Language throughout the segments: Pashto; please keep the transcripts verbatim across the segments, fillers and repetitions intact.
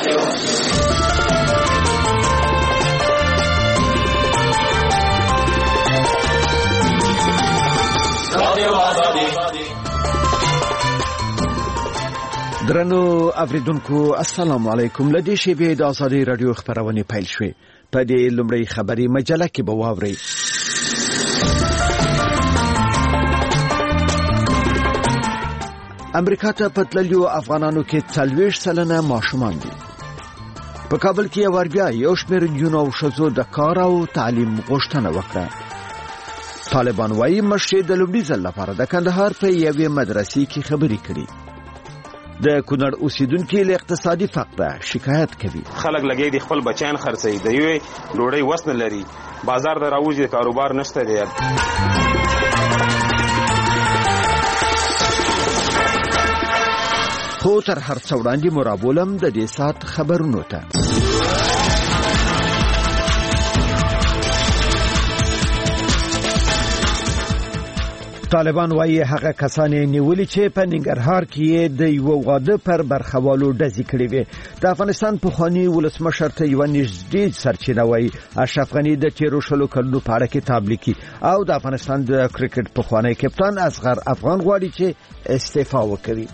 درنو اوریدونکو السلام علیکم. لدې شیبې د آزادي رادیو خبرونه پیل شوې. په دې لومړی خبري مجله کې به واورئ امریکا ته په تللیو افغانانو کې څلوېښت سلنه ماشومان دي. په کابل کې یو بیا یو شمېر نجونو او ښځو د کار او تعلیم غوښتنه وکړه. طالبان وايي مشر د لومړي ځل لپاره د کندهار په یوې مدرسې کې خبرې کړې. د کونړ اوسیدونکو له اقتصادي فقر شکایت کوي. خلک لګي دي خپل بچیان خرڅي د یوې ډوډۍ وسنه لري، بازار د راوځي کاروبار نشته دی. خو تر هر څه وړاندې مرابولم د دې سات خبرونو ته. طالبان وايي هغه کسان نیولي چې په ننګرهار کې د یو واده پر برخوالو ډزې کړې وي. د افغانستان پخوانی ولسمشر ته یو نږدې سرچینه وايي اشرف غني د تیرو شلو کلونو په اړه کتاب لیکي او د افغانستان د کرکټ پخوانی کپتان اصغر افغان غواړي چې استعفا وکړي.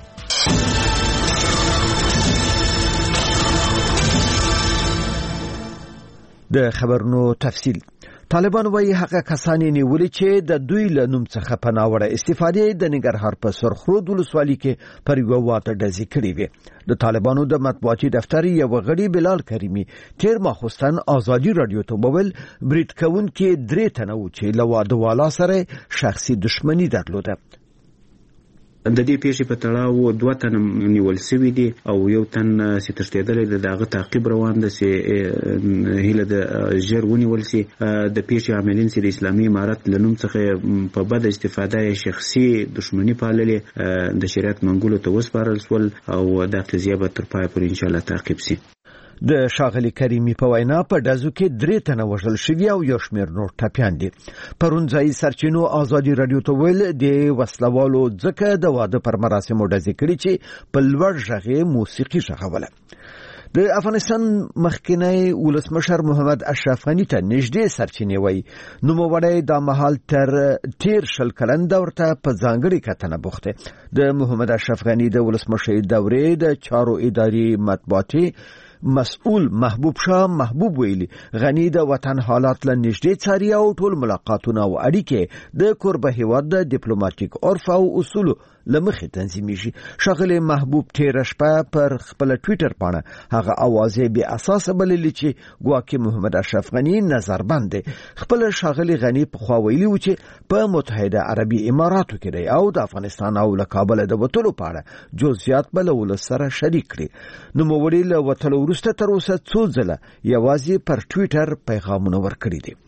د خبرونو تفصیل. طالبان وايي هغه کسان نیولي چې د دوی له نوم څخه په ناوړه استفادې د ننګرهار په سرخرود ولسوالۍ کې پر یو واده ډزې کړې وي. د طالبانو د مطبوعاتي دفتر یو غړي بلال کریمي تیر ماخوستن آزادي رادیو ته وویل برید کوونکي درې تنه و چې له واده والا سره شخصي دښمني درلوده. د دې پیښې په تړاو دوه تن نیول شوي دي او یو تن چې تښتېدلی دی د هغه تعقیب روان دی چې هیله د ژر ونیول شي. د پیښې عاملین چې د اسلامي امارت له نوم څخه په بده استفاده شخصي دښمني پاللې د شریعت منګولو ته وسپارل شول او دا قضیه به تر پایه پورې انشاءالله تعقیب شي. د شاغلي کریمي په وینا په ډزو کې درې تنه وژل شوي او یو شمېر نور ټپیان دي. پرون ځایي سرچینو آزادي رادیو ته ویل د وسلوالو ځکه د واده پر مراسمو ډزې کړي چې په لوړ غږ موسیقي غږوله. د افغانستان مخکنی ولسمشر محمد اشرف غني ته نږدې سرچینې وایي نوموړی دا مهال تر تیر شل کلن دور ته په ځانګړې کتنه بوخته. د محمد اشرف غني د ولسمشر دورې د چارو اداري مطبوعاتي مسؤل محبوب شاه محبوب ویلي غني د وطن حالات له نږدې څاري او ټول ملاقاتونه او اړیکې د کوربه هیواد د ډیپلوماټیک عرف او اصولو لمخې تنظیمېږي. شاغلي محبوب تیر شپه پر خپل ټوئیټر باندې هغه اوازې به اساس بللې چې ګواکې محمد اشرف غني نظر بند خپل شاغلي غني په خوا ویلي و چې په متحده عربي اماراتو کې دی او د افغانستان او له کابل د وټلو پاړه جزئیات بل ول سره شریک کړي. نو موړي له وټلو ورسته تر اوسه څو ځله یوازې پر ټوئیټر پیغامونه ورکړي دي.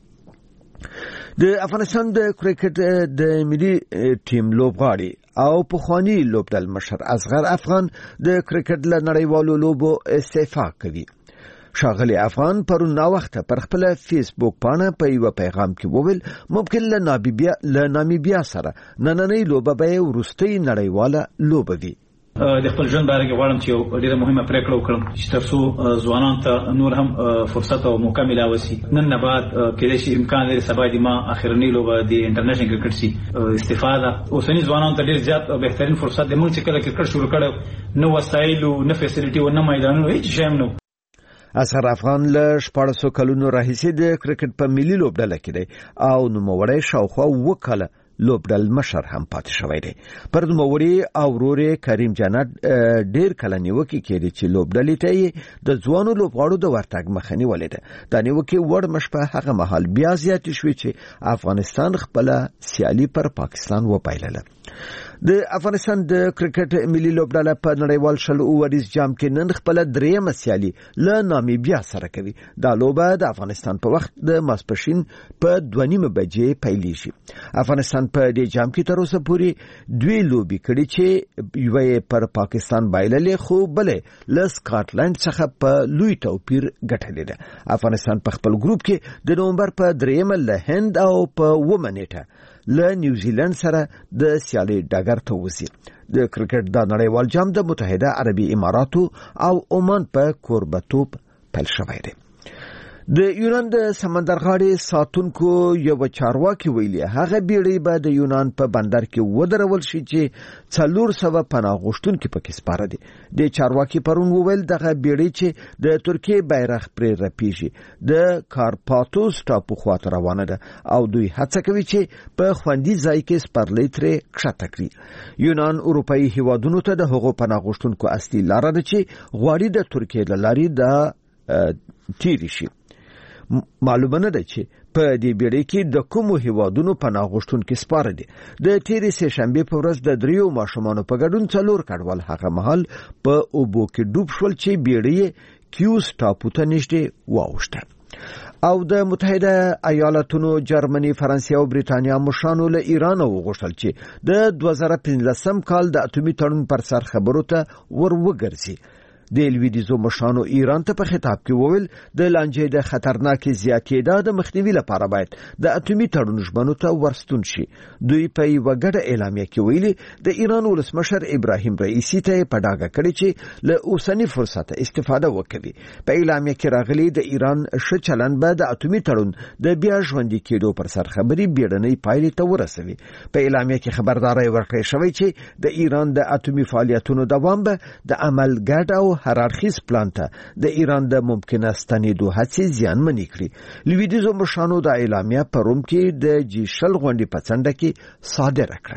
د افغانستان د کرکټ د ملي ټیم لوبغاړي او پخوانی لوبډل مشر اصغر افغان د کرکټ له نړیوالو لوبو استعفا کوي. شاغلي افغان پرون نا وخت پر خپل فیسبوک باندې په یو پیغام کې وویل ممکن له نامبیا له نامبیا سره نننۍ لوبه به ورستۍ نړیواله لوبه وي. د خپل ژوند باره کې غواړم چې یو ډېره مهمه پریکړه وکړم چې ترڅو ځوانانو ته نور هم فرصت او موقع ملاوي شي. نن نه بعد کېدای شي امکان لري سبا د ما اخرنۍ لوبه د انټرنیشنل کرکټ سي استفاده اوسنی ځوانانو ته ډېر زیات او بهترین فرصت دی. موږ چې کله کرکټ شروع کړو نو وسایل او نه فیسیلیټي او نه میدانونه هیڅ شی هم نه. اصغر افغان له شپږ کلونو راهیسې د کرکټ په ملي لوبډله کې دی او نوموړی شاوخوا اووه کاله لوبډل مشر هم پاتې شوی دی. پر نوموړي او ورور کریم جنت ډیر کله نیوکې کړي چې لوبډلې ته د ځوانو لوبغاړو د ورتګ مخه نیولې ده. دا نیوکې وړ مشپه هغه مهال بیا زیاتې شوې چې افغانستان خپل سیالي پر پاکستان وپایلله. د افغانستان د کرکټ ملي لوبډله په نړیوال شل اوریز جام کې نن خپل درېمه سیالي له نامیبیا سره کوي. دا لوبه د افغانستان په وخت د ماسپښین په دوه نیمه بجې پیلېږي. افغانستان په دې جام کې تر اوسه پورې دوی لوبي کړي چې یو پر پاکستان بایللې خو بلې له سکاټلند څخه په لوی توپیر ګټلې ده. افغانستان په خپل ګروپ کې د نومبر په درېمه له هند او په ومنېټه له نیوزیلند سره د سیالي ډګر ته وځي. د کرکټ د نړیوال جام د متحده عربي اماراتو او عمان په کوربتوب پیل شوی دی. د یونان د سمندرغاړي ساتونکو یو چارواکي ویلي هغه بیړۍ به د یونان په بندر کې ودرول شي چې څلور سوه پناه غوښتونکي پکې سپاره دي. د چارواکي پرون وویل دغه بیړۍ چې د ترکیې بیرغ پرې رپیږي د کارپاتوس ټاپو خواته روانه ده او دوی هڅه کوي چې په خوندي ځای کې سپرلۍ ترې کښته کړي. یونان اروپایي هیوادونو ته د هغو پناه غوښتونکو اصلي لاره ده چې غواړي د ترکیې له لارې د تیری شي. معلومه نه ده چې په دې بیړۍ کې د کومو هیوادونو پناه غوښتونکي سپاره دي. د تیرې سه شنبه په ورځ د دریو ماشومانو په ګډون څلور کډوال هغه مهال په اوبو کې ډوب شول چې بیړۍ کیوس ټاپو ته نږدې واوښته. او د متحده ایالاتونو، جرمني، فرانسې او بریتانیا مشرانو له ایران وغوښتل چې د دوه زره پنځلسم کال د اتومي تړون پر سر خبرو ته ور وګرځي. د لویدیځو مشرانو ایران ته په خطاب کې وویل د لانجې د خطرناکې زیاتېدا د مخنیوي لپاره باید د اتومي تړون ژمنو ته ورستون شي. دوی په یوه ګډه اعلامیه کې ویلي د ایران ولسمشر ابراهیم رئیسی ته په ډاګه کړی چې له اوسنی فرصت استفاده وکړي. په اعلامیه کې راغلي د ایران ښه چلند به د اتومي تړون د بیا ژوندي کېدو پر سر خبري بیړنۍ پایلې ته ورسوي. په اعلامیه کې خبرداري ورکړې شوې چې د ایران د اتومي فعالیتونو دوام به د عمل ګډ او هرارخیز پلان ته د ایران د ممکنه ستنېدو هڅې زیانمنې کړي. لویدیځو مشرانو د اعلامیه په روم کې د جی شل غونډې په څنډه کې صادره کړه.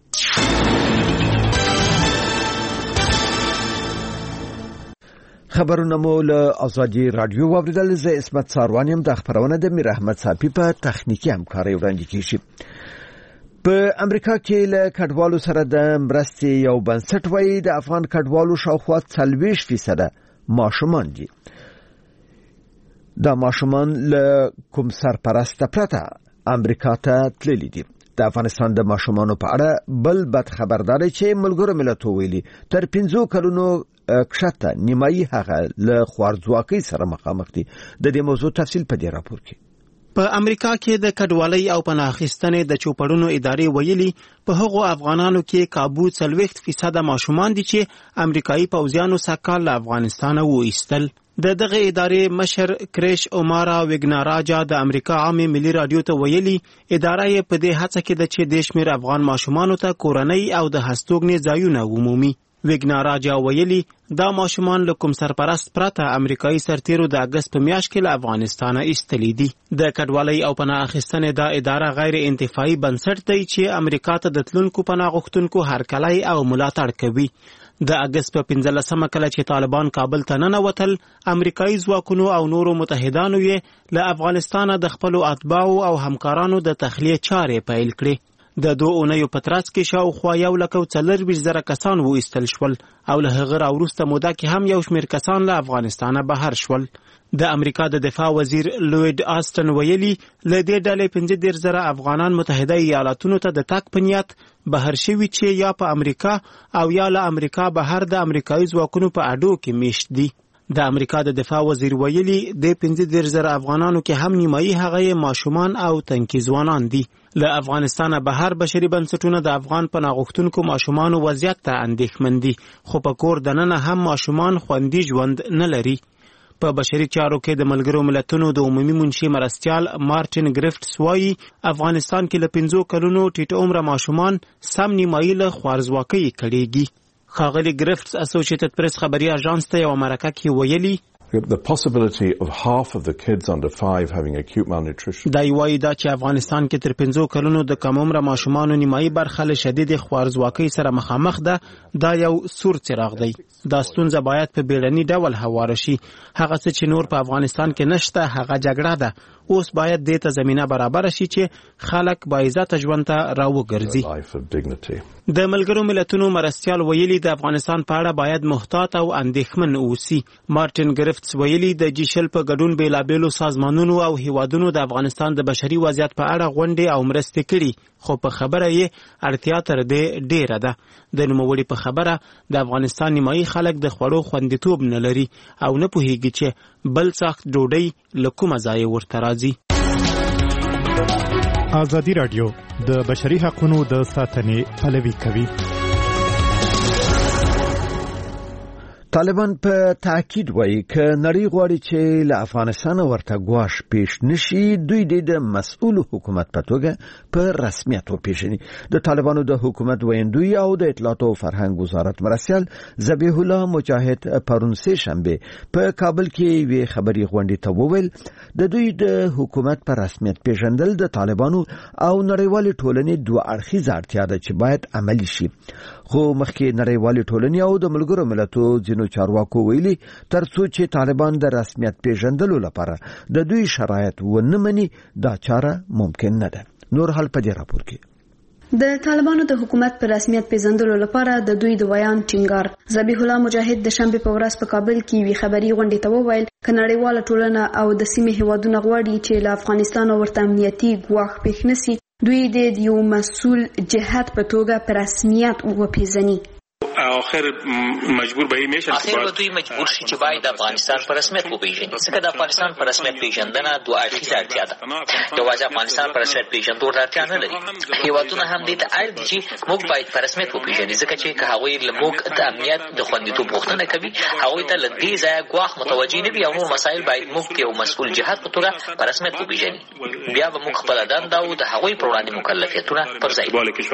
خبرونه مو له ازادي رادیو واوریدل. زه اسمت ساروانیم. د خبرونه د میر احمد صافي په تخنیکی همکاري وړاندې کیږي. په امریکا کې له کډوالو سره د مرستې یو بنسټ وایي د افغان کډوالو شاوخوا څلوېښت فیصده ماشومان دي. دا ماشومان له کوم سرپرسته پرته امریکا ته تللي دي. د افغانستان د ماشومانو په اړه بل بد خبرداري چې ملګرو ملتونو ویلي تر پنځو کلونو کښته نیمایي هغه له خوارځواکۍ سره مخامخ دي. د دې موضوع تفصیل په دې راپور کې. په امریکا کې د کډوالۍ او پناه اخیستنې د چوپړونو ادارې ویلي په هغو افغانانو کې کابو څلوېښت فیصد ماشومان دي چې امریکایي پوځیانو سږکال له افغانستانه وایستل. د دغه ادارې مشر کریش اومارا وګناراجا د امریکا عامه ملي رادیو ته ویلي اداره یې په دې هڅه کې ده چې د شمیر افغان ماشومانو ته کورنۍ او د هستوګنې ځایونه ومومي. وګناراجا ویلي دا ماشومان له کوم سرپرست پرته امریکایي سرتیرو د اگست په میاشت کې له افغانستانه ایستلي دي. د کډوالۍ او پناه اخیستنې دا اداره غیر انتفاعي بنسټ دی چې امریکا ته د تلونکو پناه غوښتونکو هرکلی او ملاتړ کوي. د اگست په پنځلسمه کله چې طالبان کابل ته ننوتل، امریکایي ځواکونو او نورو متحدانو یې له افغانستانه د خپلو اتباعو او همکارانو د تخلیه چارې پیل کړې. د دوه اونیو په ترڅ کې شاوخوا یو لک او څلرویشت زره کسان وایستل شول او له هغه راوروسته موده کې هم یو شمېر کسان له افغانستانه بهر شول. د امریکا د دفاع وزیر لوید آستن ویلي له دې ډلې پنځه دېرش زره افغانان متحده ایالاتونو ته د تګ په نیت بهر شوي چې یا په امریکا او یا له امریکا بهر د امریکایي ځواکونو په اډو کې میشت دي. د امریکا د دفاع وزیر ویلي د پنځه دېرش زره افغانانو کې هم نیمایي هغه ماشومان او تنکي ځوانان دي. له افغانستانه بهر بشري بنسټونه د افغان پناه غوښتونکو ماشومانو وضعیت ته اندېښمن دي، خو په کور دننه هم ماشومان خوندي ژوند نه لري. په بشري چارو کې د ملګرو ملتونو د عمومي منشي مرستیال مارټین ګریفټس وایي افغانستان کې له پنځو کلونو ټیټ عمره ماشومان سم نیمایي له خوارځواکۍ کړېږي. ښاغلي ګریفټس اسوسییټډ پریس خبري اژانس ته یوه مرکه کې ویلي The possibility of half of the kids under five having acute malnutrition. دا یوایي دا چې افغانستان کې تر پنځو کلونو د کم عمره ماشومانو نیمایي برخه له شدید خوارځواکۍ سره مخامخ ده. دا یو سور څراغ دی. دا ستونزه باید په بیړني ډول هواره شي. هغه څه چې نور په افغانستان کې نشته هغه جګړه ده. اوس باید دې ته زمینه برابر شي چې خلک باعزته ژوند ته راوګرځي. د ملګرو ملتونو مرستیال ویلي د افغانستان په اړه باید محتاط او اندېښمن اوسي. مارټین ګریفټس ویلي د جی شل په ګډون بیلابیلو سازمانونو او هیوادونو د افغانستان د بشري وضعیت په اړه غونډې او مرستې کړي، خو په خبره یې اړتیا تر دې ډیره ده. د نوموړي په خبره د افغانستان نیمایي خلک د خوړو خوندیتوب نه لري او نه پوهیږي چې بل سخت ډوډۍ له کومه ځایه ورته راځي. ازادي راډیو د بشري حقوقو د ساتنې پلوي کوي. طالبان په تاکید وایي ک نړۍ غواړي چې له افغانستان ورته ګواښ پیش نشي، دوی د مسؤل حکومت په توګه په رسمیت وپیژني. د طالبانو د حکومت ویندوی او د اطلاعات او فرهنګ وزارت مرسیال ذبیح الله مجاهد پرون سه شنبه په کابل کې وی خبري غونډې ته وویل د دوی د حکومت په رسمیت پیژندل د طالبانو او نړیوال ټولنې دوه اړخیزه اړتیا ده چې باید عملی شي. خو مخکې نړیوال ټولنې او د ملګرو ملتونو چارواکو ویلي ترڅو چې طالبان د رسمیت پیژندلو لپاره د دوی شرایط ونه مني دا چاره ممکن نه ده. نور حال په دې راپور کې د طالبانو د حکومت پر رسمیت پیژندلو لپاره د دوی د ویان ټینګار. ذبیح الله مجاهد د شنبه په ورځ په کابل کې وی خبري غونډې ته وویل ک نړیواله ټولنه او د سیمې هیوادونه غواړي چې له افغانستان ورته امنیتي ګواښ پیښ نشي، دوی د یو مسؤل جهت په توګه پر رسمیت وپیژني. آخر مجبور به میشه اخر به دوی مجبور شي چې باید د افغانستان په رسمیت وپیژني. ځکه د افغانستان په رسمیت پیژندنه دوه اړخیزه اړتیا ده. یوازې افغانستان په رسمیت پیژندو ته اړتیا نه لري، هیوادونه هم دې ته اړ دي چې موږ باید په رسمیت وپیژني. ځکه چې که هغوی له موږ د امنیت د خوندیتوب غوښتنه کوي، هغوی ته له دې ځایه ګواښ متوجه نه وي او نور مسایل باید موږ ته یو مسؤل جهت په توګه په رسمیت وپیژني. بیا به موږ خپله دنده او د هغوی پر وړاندې مکلفیتونه پر ځای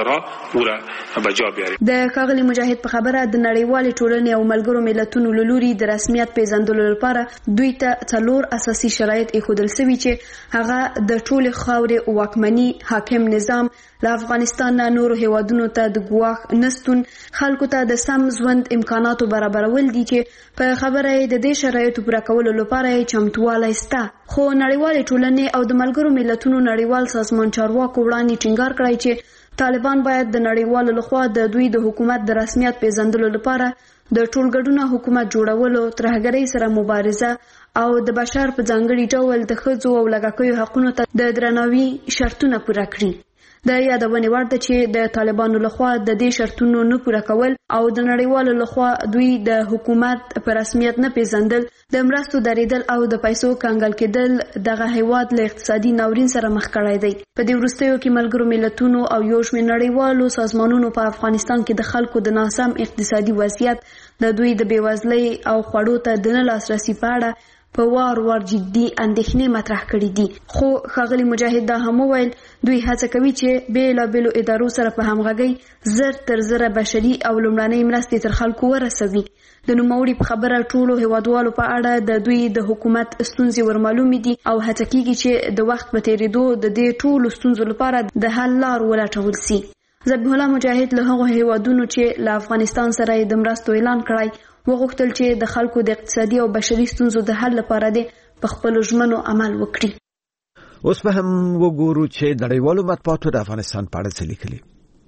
کړو. د ښاغلي مجاهد په خبره د نړیوال ټولنې او ملګرو ملتونو له لوري د رسمیت پیژندلو لپاره دوی ته څلور اساسي شرایط ایښودل شوي چې هغه د ټولې خاورې واکمني، حاکم نظام، له افغانستان نه نورو هیوادونو ته د ګواښ نستون، خلکو ته د سم ژوند امکاناتو برابرول دي چې په خبره د دې شرایطو پوره کولو لپاره چمتووالی شته. خو نړیوال ټولنې او د ملګرو ملتونو نړیوال سازمان چارواکو وړاندې ټینګار کړی چې طالبان باید د نړیوالو لخوا د دوی د حکومت د رسمیت پیژندلو لپاره د ټولګډونه حکومت جوړولو، ترهګرۍ سره مبارزه او د بشر په ځانګړي ډول د ښځو او لږکیو حقونو ته د درناوي شرطونه پوره کړي. د یادونې وړ ده چې د طالبانو لخوا د دې شرطونو نه پوره کول او د نړیوالو لخوا دوی د حکومت په رسمیت نه پیژندل، د مرستو درېدل او د پیسو کنګل کېدل دغه هیواد له اقتصادي ناورین سره مخ کړی دی. په دې وروستیو کې ملګرو ملتونو او یو شمېر نړیوالو سازمانونو په افغانستان کې د خلکو د ناسم اقتصادي وضعیت، د دوی د بېوزلۍ او خوړو ته د نه لاسرسي په اړه په وار وار جدي اندېښنې مطرح کړې دي. خو ښاغلي مجاهد دا هم وویل دوی هڅه کوي چې بېلابېلو ادارو سره په همغږۍ زر تر زره بشري او لومړنۍ مرستې تر خلکو ورسوي. د نوموړي په خبره ټولو هیوادوالو په اړه د دوی د حکومت ستونزې ورمعلومې دي او هڅه کیږي چې د وخت په تېرېدو د دې ټولو ستونزو لپاره د حل لار ولټول سي. ذبیح الله مجاهد له هغو هیوادونو چې له افغانستان سره د مرستو اعلان کړی وغوښتل چې د خلکو د اقتصادي او بشري ستونزو د حل لپاره د خپلو ژمنو عمل وکړي. اوس به هم وګورو چې نړیوالو مطبوعاتو د افغانستان په اړه څه لیکلي.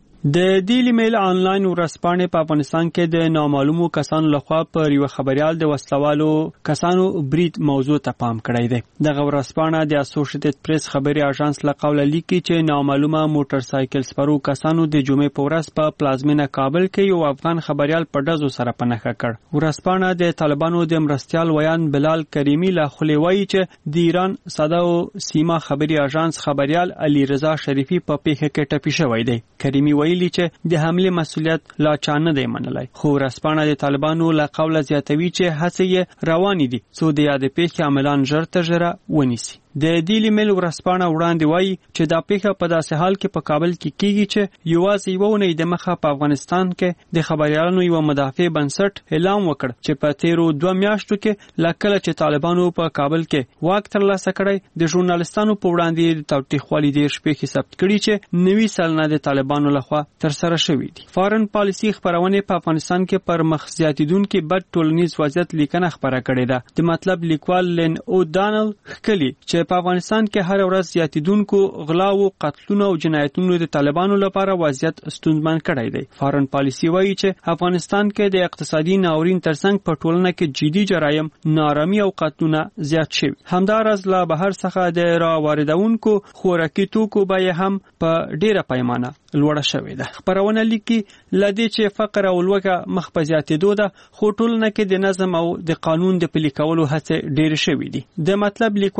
د ډیلی میل آنلاین ورځپاڼې په افغانستان کې د نامعلومو کسانو لخوا پر یو خبريال د وسلوالو کسانو برید موضوع ته پام کړی دی. دغه ورځپاڼه د اسوسییټډ پریس خبري اژانس له قوله لیکي چې نامعلومه موټر سایکل سپرو کسانو د جمعې په ورځ په پلازمینه کابل کې یو افغان خبريال په ډزو سره پنهخه کړ. ورځپاڼه د طالبانو د مرستيال ویان بلال کریمی له خولې وایي چې د ایران صدا او سیما خبري اژانس خبريال علي رضا شریفي په پیښه کې ټپي شوی دی. کریمی وایي چې د حمله مسؤلیت لا چانه دی منلای. خو رسپانه د طالبانو له قوله زیاتوي چې هڅه روانې دي څو د یاد پیښې عملان ژر تر ژره ونیسي. د ډیلی میل ورځپاڼه وړاندې وایي چې دا پیښه په داسې حال کې په کابل کې کیږي چې یوازې یو نه د مخه په افغانستان کې د خبريالانو یو مدافع بنسټ اعلان وکړ چې په تیرو دوه میاشتو کې لکه چې طالبانو په کابل کې واک ترلاسه کړی د ژورنالستانو په وړاندې د تاوتریخوالي د شپې ثبت کړي چې نوي سلنه د طالبانو لخوا تر سره شوې دي. فارن پالیسي خبرونه په افغانستان کې پر مخ زیاتیدونکو بد ټولنیز وضعیت لیکنه خبره کړې ده. د مطلب لیکوال لن او دانل خکلی چې په افغانستان کې هر ورځ زیاتیدونکو غلا او قتلونو او جنایتونو د طالبانو لپاره وضعیت ستونزمن کړی دی. فارن پالیسي وایي چې افغانستان کې د اقتصادي ناورین ترڅنګ په ټولنه کې جدي جرایم، نارامي او قتلونه زیات شوي. همدارس لا بهر څخه د را واردونکو خوراکي توکو بیه هم په ډیره پیمانه لوړه شوې ده. خبرونه لیکي لدې چې فقر او لوږه مخ په زیاتېدو ده، خو ټولنه کې د نظم او د قانون د پلي کولو هڅې ډېرې شوې دي. د مطلب لیکوال زیاتوي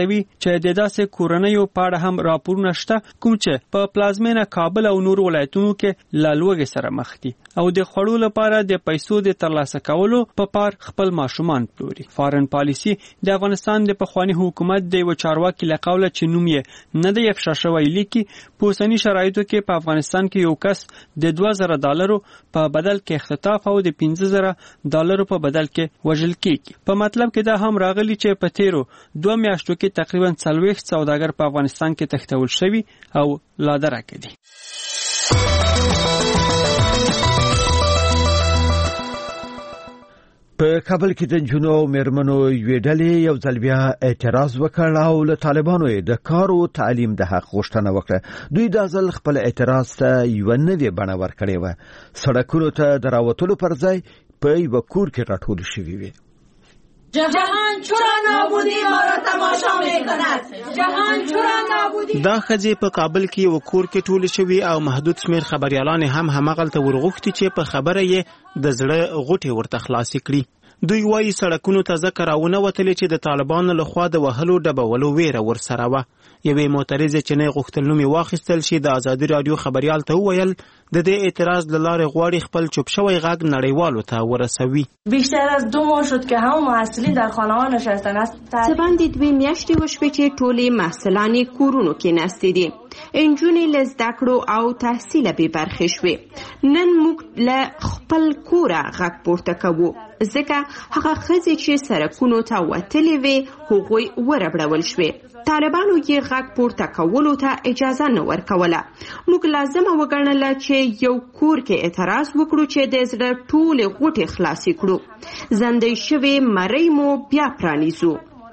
زیاتوي چې د داسې کورنیو په اړه هم راپورونه شته کوم چې په پلازمینه کابل او نور ولایتونو کې له لوږې سره مخ دي او د خوړو لپاره د پیسو د ترلاسه کولو په پار خپل ماشومان پلوري. فارن پالیسي د افغانستان د پخواني حکومت د یو چارواکي له قوله چې نوم یې نه دی افشا شوی لیکي په اوسني شرایطو کې په افغانستان کې یو کس د دوه زره ډالرو په بدل کې اختطاف او د پنځه زره ډالرو په بدل کې وژل کیږي. په مطلب کې دا هم راغلی چې په تیرو دوه میاشتو کې تقریبا څلوېښت سوداګر په افغانستان کې تښتول شوي او لا درکه دي. په کابل کې د جنو مېرمنو یوې ډلې یو ځل بیا اعتراض وکړ او له طالبانو د کار او تعلیم د حق غوښتنه وکړه. دوی دا ځل خپل اعتراض ته یوه نوې بڼه ورکړې وه. سړکونو ته د راوتلو پر ځای په یوه کور کې راټول شوي وي. جهان چرا نابودی ما را تماشا میکند جهان چرا نابودی. دا ښځې په کابل کې یو کور کې ټول شوي او محدود شمیر خبريالان هم همغلته ورغوښتي چې په خبره یې د زړه غوټې ورته خلاصې کړي. دوی وایي سړکونو ته ځکه راونه وتلې چې د طالبانو لخوا د وهلو ډبولو ویره ورسره وه. یوې معترضې چې نه غوښتل نوم یې واخیستل شي د ازادي راډیو خبریال ته وویل د دې اعتراض له لارې غواړي خپل چوپ شوی غږ نړیوالو ته ورسوي. بیشتر از دو ماه شد که همه محصلین در خانه‌ها نشستن است. څه باندې دوې میاشتې وشوې چې ټولې محصلان یې کورونو کې ناستې دي. نجونې له زده کړو او تحصیله بې برخې شوې. نن موږ له خپل کوره غږ پورته کوو ځکه هغه ښځې چې سړکونو ته وتلې وې هغوی وربړول شوې. طالبانو یې غږ پورته کولو ته اجازه نه ورکوله. موږ لازمه وګڼله چې یو کور کې اعتراض وکړو چې د زړه ټولې غوټې خلاصې کړو. زندۍ شوې مرۍ مو بیا پرانیزو.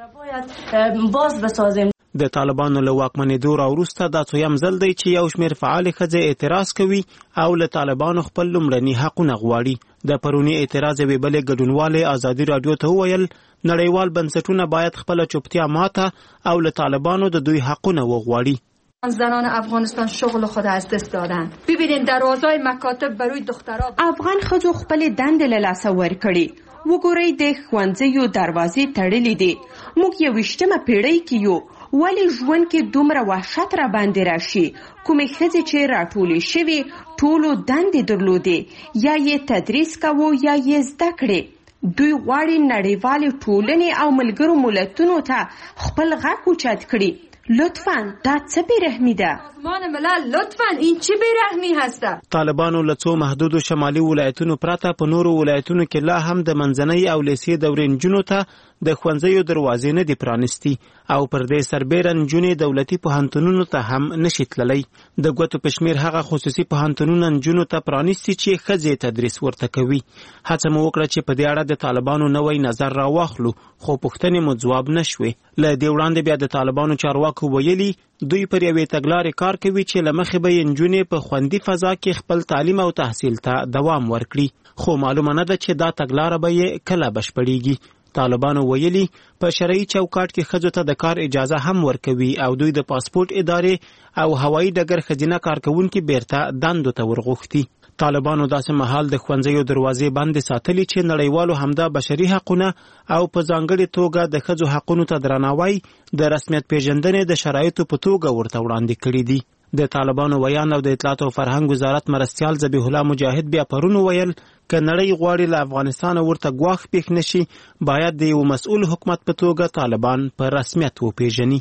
باز بسازیم. د طالبانو له واکمنېدو راوروسته دا څویم ځل دی چې یو شمېر فعالې ښځې اعتراض کوي او له طالبانو خپل لومړني حقونه غواړي. د پروني اعتراض یوې بلې ګډونوالې ازادي راډیو ته وویل نړیوال بنسټونه باید خپله چوپتیا ماته او له طالبانو د دوی حقونه وغواړي. زنان افغانستان شغل خود از دست دادن. ببینید دروازهای مکاتب بروی دخترها افغان ښځو خپل دندې له لاسه ورکړي. وګورئ د ښوونځیو دروازې تړلې دي. موږ یویشتمه پیړۍ کې یو. ولی ژوند کې دومره وحشت را باندې راشي؟ کومې ښځې چې راټولې شوې ټولو دندې درلودې یا یې تدریس کوو یا یې زده کړې. دوی غواړي نړیوالې ټولنې او ملګرو ملتونو ته خپل غږ اوچت کړي. لطفاً دا څه بیرحمي ده؟ سازمان ملل لطفاً این چی بیرحمي هسته؟ طالبانو له څو محدودو شمالي ولایتونو پرته په نورو ولایتونو کې لا هم د منځنۍ او لیسې دورې نجونو ته د ښوونځیو دروازې نه دي پرانیستي او پر دې سربیره نجونې دولتي پوهنتونونو ته هم نشي تللی. د ګوتو په شمېر هغه خصوصي پوهنتونونه نجونو ته پرانیستي چې ښځې تدریس ورته کوي. هڅه مو وکړه چې په دې اړه د طالبانو نوی نظر راواخلو خو پوښتنې مو ځواب نه شوې. له دې وړاندې بیا د طالبانو چارواکو ویلي دوی پر یوې تګلارې کار کوي چې له مخې به یې نجونې په خوندي فضا کې خپل تعلیم او تحصیل ته دوام ورکړي. خو معلومه نه ده چې دا تګلاره به یې کله بشپړېږي. طالبانو ویلي په شرعي چوکاټ کې ښځو ته د کار اجازه هم ورکوي او دوی د پاسپورت ادارې او هوایي ډګر ښځینه کارکوونکي بیرته دندو ته ورغوښتي. طالبانو داسې مهال د ښوونځیو دروازې بندې ساتلي چې نړیوالو همدا بشري حقونه او په ځانګړې توګه د ښځو حقونو ته درناوی د رسمیت پیژندنې د شرایطو په توګه ورته وړاندې کړي دي. د طالبانو ویان او د اطلاعات او فرهنګ وزارت مرستیال ذبیح الله مجاهد بیا پرون ویل که نړۍ غواړي له افغانستان ورته ګواښ پېښ نشي باید د یو مسؤل حکومت په توګه طالبان په رسمیت وپېژني.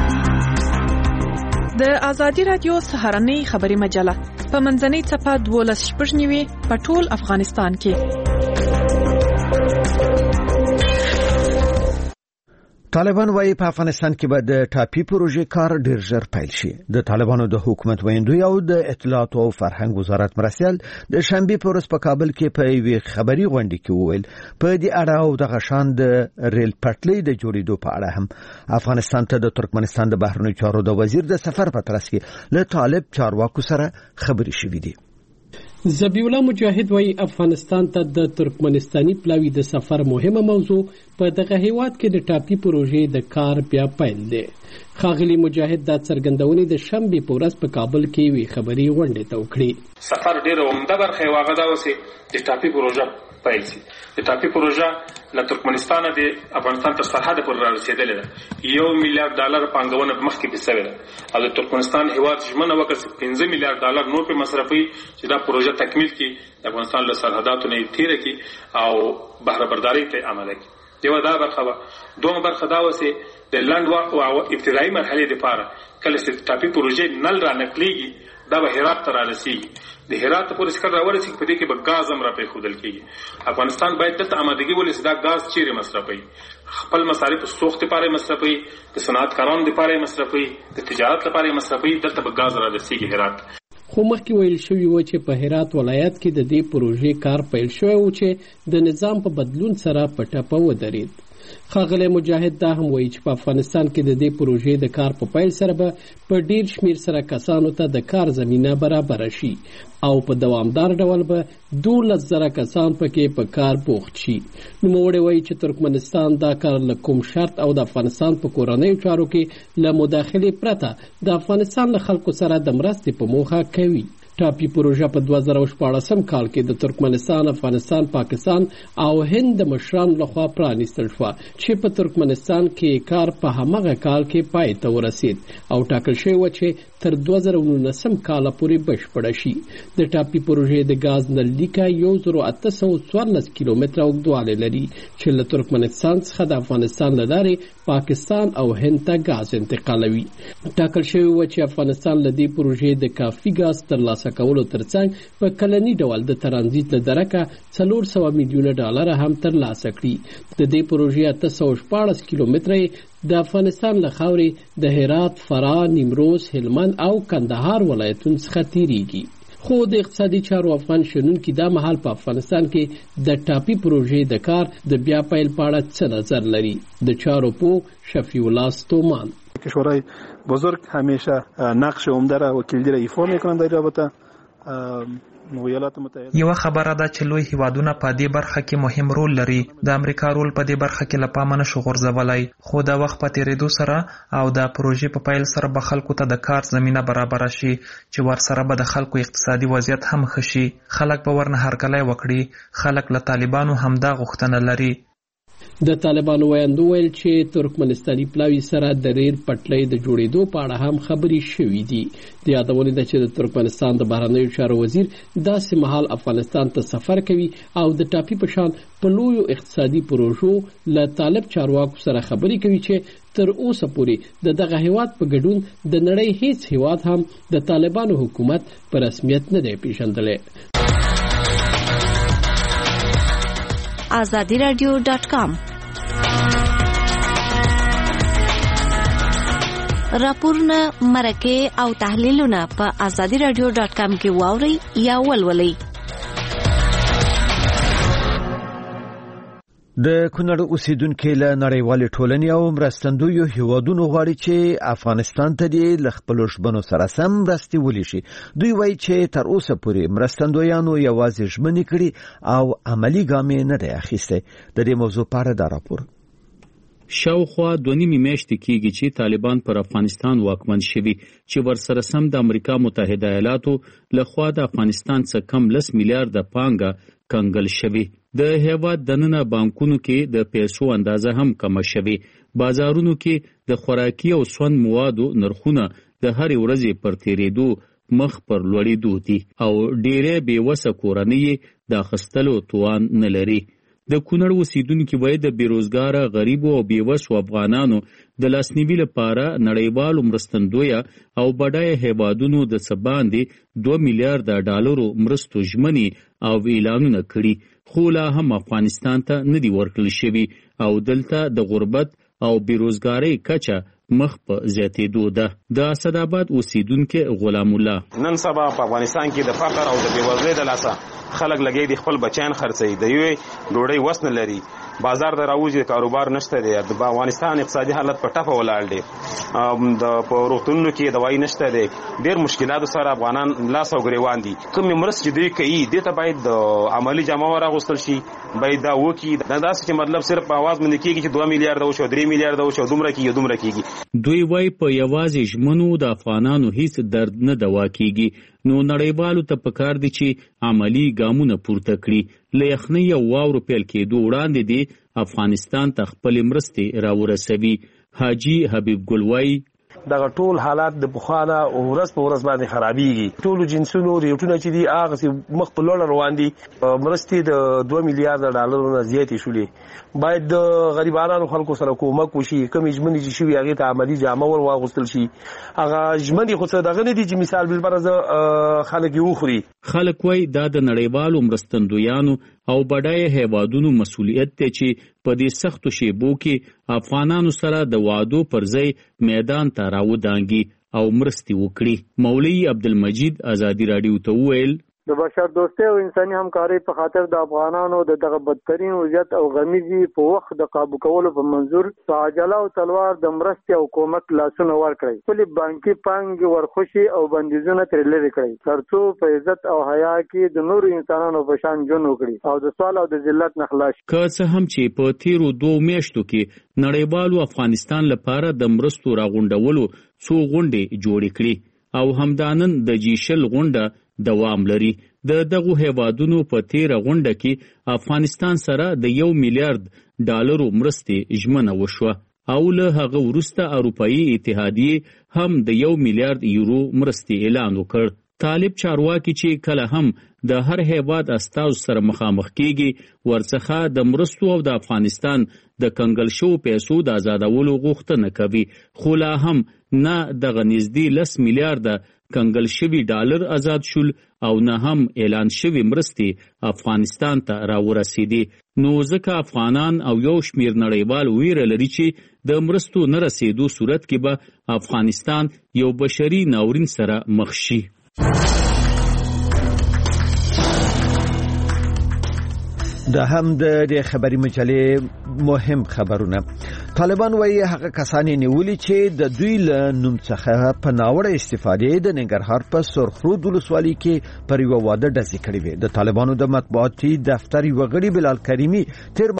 د ازادي راډیو سهارنۍ خبري مجله په منځنۍ څپه دولس شپږ نیوي په ټول افغانستان کې. طالبان وايي په افغانستان کې به د ټاپي پروژې کار ډیر ژر پیل شي. د طالبانو د حکومت ویندوی او د اطلاعات او فرهنګ وزارت مرستیال د شنبه په ورځ په کابل کې په یوې خبري غونډه کې وویل په دې اړه او د غشان د ریل پټلۍ د جوړېدو په اړه هم افغانستان ته د ترکمنستان د بهرنیو چارو د وزیر د سفر په ترڅ کې له طالب چارواکو سره خبرې شوې دي. ذبیح الله مجاهد وايي افغانستان ته د ترکمنستاني پلاوي د سفر مهمه موضوع په دغه هیواد کې د ټاپي پروژې د کار بیا پیل دی. ښاغلي مجاهد دا څرګندونې د شنبې په ورځ په کابل کې وی خبري غونډه ته وکړي. سفر ډېر عمده برخه واغدا وسی د ټاپي پروژه پیل شي د ټاپي پروژه له ترکمنستان د افغانستان تر سرحد پورې رارسېدلې ده. یو میلیارډ ډالر پانګونه مخکې په سوې ده او د ترکمنستان هیواد ژمنه وکړه چې پنځه میلیارډ ډالر نور په مصرفي چې دا پروژه تکمیل کړي د افغانستان له سرحداتو نه تېره کړي او بهره بردارۍ ته عمل کړي. یوه دا برخه وه. دومره برخه دا وه چې د لنډ او ابتدایي مرحلې دپاره کله چې ټاپي پروژې نل را نقلیږي دا به هرات ته را رسېږي. د هرات ته پورې چې کله را ورسېږي په دې کې به ګاز هم را پرېښودل کېږي. افغانستان باید دلته آمادګي ولري چې دا ګاز چیرې مصرفوي. خپل مصارف سوخت لپاره یې مصرفوي، د صنعتکارانو لپاره یې مصرفوي، د تجارت لپاره یې مصرفوي. دلته به ګاز را رسېږي هرات. خو مخکې ویل شوي و چې په هرات ولایت کې د دې پروژې کار پیل شوی و چې د نظام په بدلون سره په ټپه ودرېد. ښاغلی مجاهد دا هم وایي چې په افغانستان کې د دې پروژې د کار په پیل سره به په ډیر شمیر سره کسانو ته د کار زمینه برابره شي او په دوامدار ډول به دولس زره کسان پکې په کار بوخت شي. نوموړی وایي چې ترکمنستان دا کار له کوم شرط او د افغانستان په کورنیو چارو کې له مداخلې پرته د افغانستان له خلکو سره د مرستې په موخه کوي. ټاپي پروژه په دوه زره شپاړسم کال کې د ترکمنستان، افغانستان، پاکستان او هند د مشرانو لخوا پرانیستل شوه چې په ترکمنستان کې کار په همغه کال کې پای ته ورسید او ټاکل شوی و چې تر دوه زره نولسم کاله پورې بشپړه شي. د ټاپي پروژې د ګاز نللیکه یو زرو اته سوه څوارلس کیلومتره اوږدوالی لري چې له ترکمنستان څخه د افغانستان له لارې پاکستان او هند ته ګاز انتقالوي. ټاکل شوی و چې افغانستان له دې پروژې د کافي ګاز ترلاسه کولو ترڅنګ په کلني ډول د ترانزیت له درکه څلور سوه میلیونه ډالره هم ترلاسه کړي. د دې پروژې اته سوه شپاړس کیلومتره د افغانستان له خاورې د هرات، فراه، نیمروز، هلمند او کندهار ولایتونو څخه تیریږي. خو د اقتصادي چارو افغان شنونکي دا مهال په افغانستان کې د ټاپي پروژې د کار د بیا پیل په اړه څه نظر لري؟ د چارو پوه شفیع الله ستومان: کشورهای بزرگ همیشه نقش عمده را و کلیدی را ایفا میکنند در رابطه. یوه خبره ده چې لوی هیوادونه په دې برخه کې مهم رول لري. د امریکا رول په دې برخه کې له پامه نشو غورځولی، خو د وخت په تیریدو سره او د پروژې په پیل سره به خلکو ته د کار زمینه برابره شي چې ورسره به د خلکو اقتصادي وضعیت هم ښه شي. خلک به ورنه هرکلی وکړي. خلک له طالبانو همدا غوښتنه لري. د طالبانو ویاندو ویل چې ترکمنستاني پلاوي سره د ریل پټلۍ د جوړېدو په اړه هم خبرې شوې دي. د یادونې ده چې د ترکمنستان د بهرنیو چارو وزیر داسې مهال افغانستان ته سفر کوي او د ټاپي په شان په لویو اقتصادي پروژو له طالب چارواکو سره خبرې کوي چې تر اوسه پورې د دغه هیواد په ګډون د نړۍ هیڅ هیواد هم د طالبانو حکومت په رسمیت نه دی پیژندلی. آزادی رادیو ډاټ کام راپورونه، مرکې او تحلیلونه په آزادی رادیو ډاټ کام کې واورئ یا ولولئ. د کونړ اوسیدونکو له نړیوالې ټولنې او مرستندویو هیوادونو غواړي چې افغانستان ته د خپلو ژمنو سره سم مرستې ولیشي. دوی وایي چې تر اوسه پورې مرستندویانو یوازې ژمنې کړي او عملي ګام یې نه دی اخیستی. د دې موضوع په اړه دا راپور. شاوخوا دوه نیمې میاشتې کېږي چې طالبان پر افغانستان واکمن شوي چې ورسره سم د امریکا متحده ایالاتو لخوا د افغانستان څخه کم لس میلیارډه پانګه کنګل شوي. د هیواد دننه بانکونو کې د پیسو اندازه هم کمه شوي. بازارونو کې د خوراکي او سون موادو نرخونه د هرې ورځې پر تیریدو مخ پر لوړېدو دي او ډېرې بېوسه کورنۍ د اخیستلو توان نه لري. د کونړ اوسیدونکي وایي د بیروزګاره غریبو او بیوسو افغانانو د لاسنیوي لپاره نړیوالو مرستندویه او بډایه هیوادونو د څه باندې دوه میلیارډه ډالرو مرستو ژمنې او اعلانونه کړي، خو لا هم افغانستان ته نه دي ورکړل شوي او دلته د غربت او بیروزګارۍ کچه مخ په زیاتېدو ده. د اسداباد اوسیدونکي غلام الله: نن سبا په افغانستان کې د فقر او د بېوزلۍ د لاسه خلک لګي د خپل بچیان خرڅوي، د یوې ډوډۍ وس نه لري، بازار ته راوځي، کاروبار نشته دی. د افغانستان اقتصادي حالت په ټپه ولاړ دی. د په روغتونونو کې دوايي نشته دی. ډېر مشکلاتو سره افغانان لاس او ګریوان دي. کومې مرستې چې دوی کوي دې ته باید د عملي جامه وراغوستل شي، باید دا وکړي. دا داسې چې مطلب صرف په اواز باندې کېږي چې دوه میلیارډه وشو، درې میلیارډه وشو، دومره کېږي دومره کېږي. دوی وایي په یوازې ژمنو د افغانانو هیڅ درد نه دوا کېږي نو نړیوالو ته پکار دي چې عملی ګامونه پورته کړي له یخنۍ او واورو پیل کېدو وړاندې دي افغانستان ته خپل مرستې راورسوي. حاجی حبیب ګل وایي دغه ټول حالات د بخانه او ورځ په ورځ باندې خرابېږي. ټولو جنسونو ریټونه چې دي هغه مخ په لوړ روان دي. مرستې د دوه میلیارډ ډالرو نه زیاتې شولې. باید د غریبانو خلکو سره کومک وشي. کومې ژمنې چې شوي هغې ته عملي جامه ور واغوستل شي. هغه ژمنې خو څه دغه نه دي چې مثال بالفرض خلک یې وخوري. خلک وایي دا د نړیوالو مرستندویانو او بډایه هیوادونو مسؤلیت دی چې په دې سختو شیبو کې افغانانو سره د وعدو پر ځای میدان ته راودانګي او مرستې وکړي. مولوي عبدالمجید ازادي راډیو ته وویل د بشر دوستۍ او انساني همکارۍ په خاطر د افغانانو د دغه بدترین وضعیت او غمیزي په وخت د قابو کولو په منظور په عجله او تلوار د مرستې او کومک لاسونه ورکړي. خپلې بانکي پانګې ورخوشي او بندیزونه ترې لرې کړي تر څو په عزت او حیا کې د نورو انسانانو په شان ژوند وکړي او د سوال او د ذلت نه خلاص شي. که څه هم چې په تیرو دوه میاشتو کې نړیوالو افغانستان لپاره د مرستو راغونډولو څو غونډې جوړې کړي او همدانن د جیشل غونډه دوام لري. د دغو هیوادونو په تیره غونډه کې افغانستان سره د یو میلیارډ ډالرو مرستې ژمنه وشوه او له هغه وروسته اروپایي اتحادیې هم د یو میلیارډ یورو مرستې اعلان وکړ. طالب چارواکي چې کله هم د هر هیواد استازو سره مخامخ کیږي ورڅخه د مرستو او د افغانستان د کنګل شو پیسو د آزادولو غوښتنه کوي، خو لا هم نه دغه نږدې لس میلیارډه کنګل شوي ډالر آزاد شول او نه هم اعلان شوي مرستې افغانستان ته راورسېدې. نو ځکه افغانان او یو شمیر نړیوال ویره لري چې د مرستو نه رسېدو صورت کې به افغانستان یو بشري ناورین سره مخ شي. د هم د خبري مجلې مهم خبرونه. طالبان وايي هغه کسان نیولي چې د دوی له نوم څخه په ناوړه استفادې د ننګرهار په سرخرود ولسوالۍ کې پر یو واده ډزې کړې وې. د طالبانو د مطبوعاتي دفتر یو غړي بلال کریمي تیر